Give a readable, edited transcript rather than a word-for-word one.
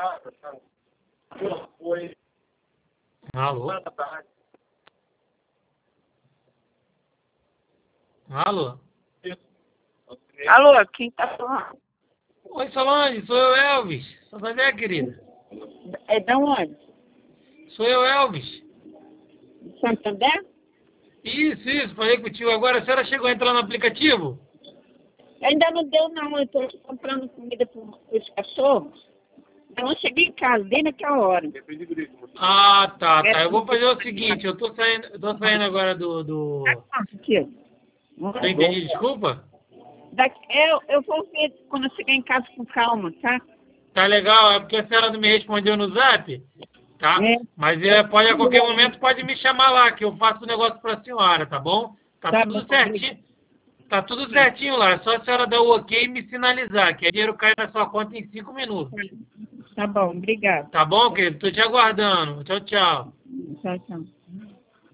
Alô? Alô? Alô, quem tá falando? Oi, Solange, sou eu, Elvis. Onde é, querida? É da onde? Sou eu, Elvis. Santander? Isso, falei contigo agora. A senhora chegou a entrar no aplicativo? Ainda não deu não, eu tô comprando comida para os cachorros. Eu não cheguei em casa, bem naquela hora. Ah, tá. Eu vou fazer o seguinte, eu tô saindo agora do... Aqui. Não entendi, desculpa? Eu vou ver quando eu chegar em casa com calma, tá? Tá legal, é porque a senhora não me respondeu no zap, tá? É. Mas pode a qualquer momento pode me chamar lá, que eu faço o negócio pra senhora, tá bom? Tá Tá tudo bom, certinho. Tá tudo certinho lá, é só a senhora dar o ok e me sinalizar, que o dinheiro cai na sua conta em 5 minutos. tá bom, obrigado. Tá bom, querido? Tô te aguardando. Tchau, tchau. Tchau, tchau.